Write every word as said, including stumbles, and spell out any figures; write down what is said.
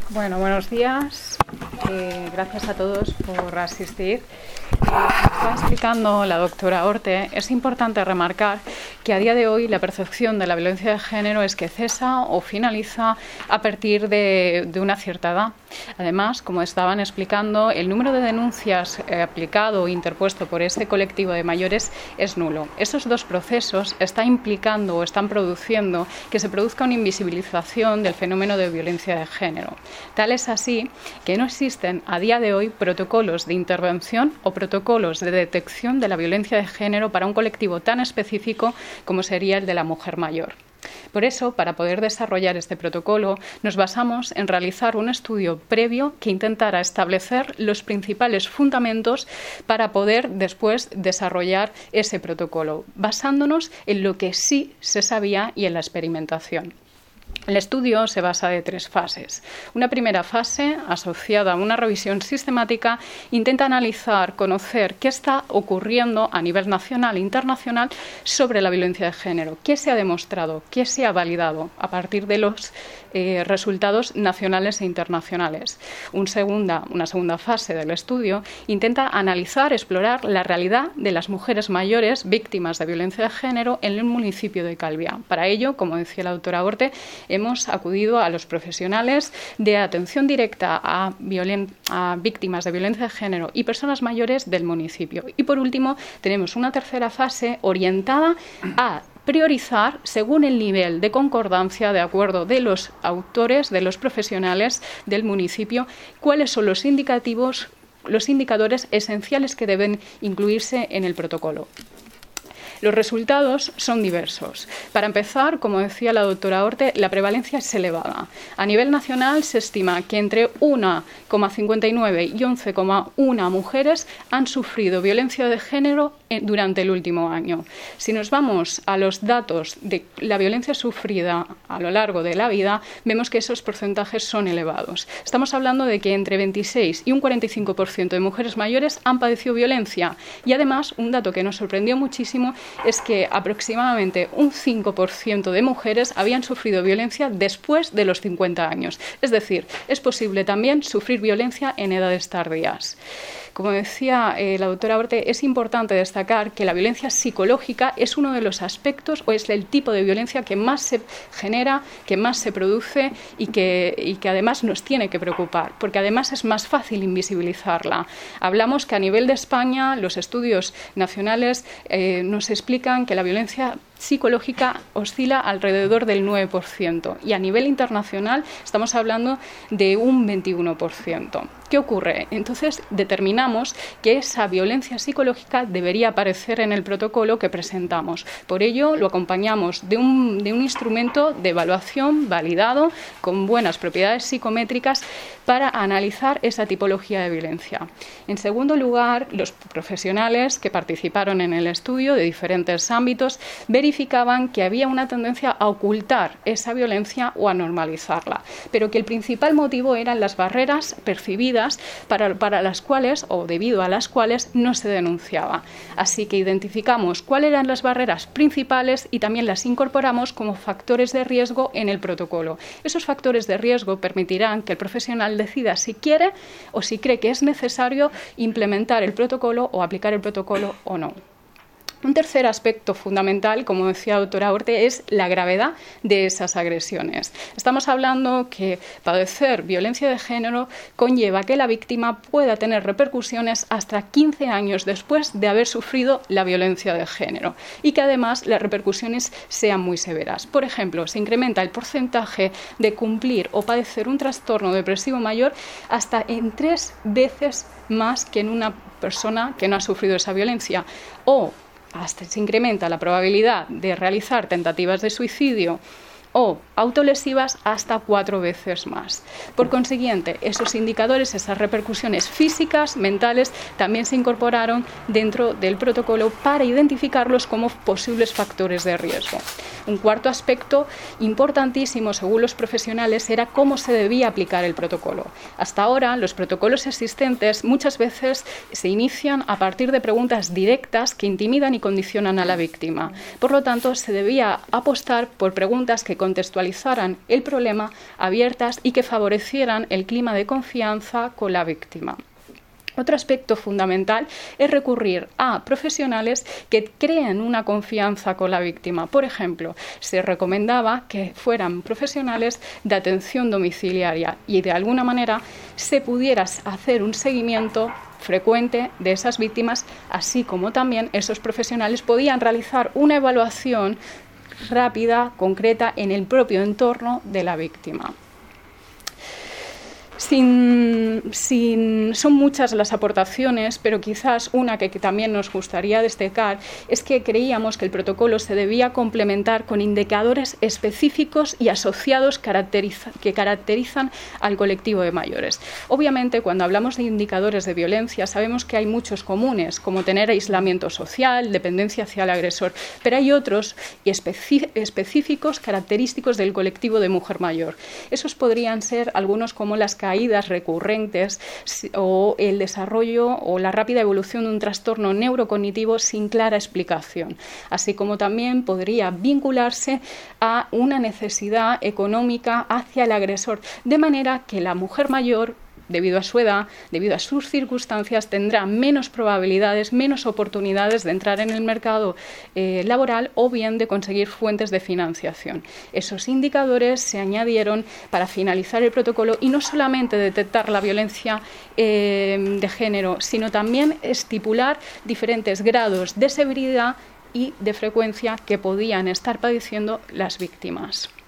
Bueno, buenos días. Eh, gracias a todos por asistir. Como estaba explicando la doctora Orte, es importante remarcar que a día de hoy la percepción de la violencia de género es que cesa o finaliza a partir de, de una cierta edad. Además, como estaban explicando, el número de denuncias eh, aplicado o interpuesto por este colectivo de mayores es nulo. Esos dos procesos están implicando o están produciendo que se produzca una invisibilización del fenómeno de violencia de género. Tal es así que no existen a día de hoy protocolos de intervención o protocolos de detección de la violencia de género para un colectivo tan específico como sería el de la mujer mayor. Por eso, para poder desarrollar este protocolo, nos basamos en realizar un estudio previo que intentara establecer los principales fundamentos para poder después desarrollar ese protocolo, basándonos en lo que sí se sabía y en la experimentación. El estudio se basa de tres fases. Una primera fase, asociada a una revisión sistemática, intenta analizar, conocer qué está ocurriendo a nivel nacional e internacional sobre la violencia de género, qué se ha demostrado, qué se ha validado a partir de los eh, resultados nacionales e internacionales. Un segunda, una segunda fase del estudio intenta analizar, explorar la realidad de las mujeres mayores víctimas de violencia de género en el municipio de Calviá. Para ello, como decía la doctora Orte, hemos acudido a los profesionales de atención directa a, violen- a víctimas de violencia de género y personas mayores del municipio. Y por último, tenemos una tercera fase orientada a priorizar según el nivel de concordancia de acuerdo de los autores, de los profesionales del municipio, cuáles son los indicativos, los indicadores esenciales que deben incluirse en el protocolo. Los resultados son diversos. Para empezar, como decía la doctora Orte, la prevalencia es elevada. A nivel nacional se estima que entre uno coma cincuenta y nueve y once coma uno mujeres han sufrido violencia de género durante el último año. Si nos vamos a los datos de la violencia sufrida a lo largo de la vida, vemos que esos porcentajes son elevados. Estamos hablando de que entre veintiséis y un cuarenta y cinco por ciento de mujeres mayores han padecido violencia. Y además, un dato que nos sorprendió muchísimo es que aproximadamente un cinco por ciento de mujeres habían sufrido violencia después de los cincuenta años. Es decir, es posible también sufrir violencia en edades tardías. Como decía eh, la doctora Orte, es importante destacar que la violencia psicológica es uno de los aspectos o es el tipo de violencia que más se genera, que más se produce y que, y que además nos tiene que preocupar, porque además es más fácil invisibilizarla. Hablamos que a nivel de España los estudios nacionales eh, nos explican que la violencia psicológica oscila alrededor del nueve por ciento y a nivel internacional estamos hablando de un veintiuno por ciento. ¿Qué ocurre? Entonces determinamos que esa violencia psicológica debería aparecer en el protocolo que presentamos. Por ello lo acompañamos de un, de un instrumento de evaluación validado con buenas propiedades psicométricas para analizar esa tipología de violencia. En segundo lugar, los profesionales que participaron en el estudio de diferentes ámbitos verificaban que había una tendencia a ocultar esa violencia o a normalizarla, pero que el principal motivo eran las barreras percibidas para, para las cuales o debido a las cuales no se denunciaba. Así que identificamos cuáles eran las barreras principales y también las incorporamos como factores de riesgo en el protocolo. Esos factores de riesgo permitirán que el profesional decida si quiere o si cree que es necesario implementar el protocolo o aplicar el protocolo o no. Un tercer aspecto fundamental, como decía la doctora Orte, es la gravedad de esas agresiones. Estamos hablando que padecer violencia de género conlleva que la víctima pueda tener repercusiones hasta quince años después de haber sufrido la violencia de género y que además las repercusiones sean muy severas. Por ejemplo, se incrementa el porcentaje de cumplir o padecer un trastorno depresivo mayor hasta en tres veces más que en una persona que no ha sufrido esa violencia, o hasta se incrementa la probabilidad de realizar tentativas de suicidio o autolesivas hasta cuatro veces más. Por consiguiente, esos indicadores, esas repercusiones físicas, mentales, también se incorporaron dentro del protocolo para identificarlos como posibles factores de riesgo. Un cuarto aspecto importantísimo, según los profesionales, era cómo se debía aplicar el protocolo. Hasta ahora, los protocolos existentes muchas veces se inician a partir de preguntas directas que intimidan y condicionan a la víctima. Por lo tanto, se debía apostar por preguntas que contextualizaran el problema abiertas y que favorecieran el clima de confianza con la víctima. Otro aspecto fundamental es recurrir a profesionales que creen una confianza con la víctima. Por ejemplo, se recomendaba que fueran profesionales de atención domiciliaria y de alguna manera se pudiera hacer un seguimiento frecuente de esas víctimas, así como también esos profesionales podían realizar una evaluación rápida, concreta, en el propio entorno de la víctima. Sin, sin, son muchas las aportaciones, pero quizás una que, que también nos gustaría destacar es que creíamos que el protocolo se debía complementar con indicadores específicos y asociados caracteriza, que caracterizan al colectivo de mayores. Obviamente, cuando hablamos de indicadores de violencia, sabemos que hay muchos comunes, como tener aislamiento social, dependencia hacia el agresor, pero hay otros y especi- específicos característicos del colectivo de mujer mayor. Esos podrían ser algunos como las caídas recurrentes o el desarrollo o la rápida evolución de un trastorno neurocognitivo sin clara explicación, así como también podría vincularse a una necesidad económica hacia el agresor, de manera que la mujer mayor, debido a su edad, debido a sus circunstancias, tendrá menos probabilidades, menos oportunidades de entrar en el mercado eh, laboral o bien de conseguir fuentes de financiación. Esos indicadores se añadieron para finalizar el protocolo y no solamente detectar la violencia eh, de género, sino también estipular diferentes grados de severidad y de frecuencia que podían estar padeciendo las víctimas.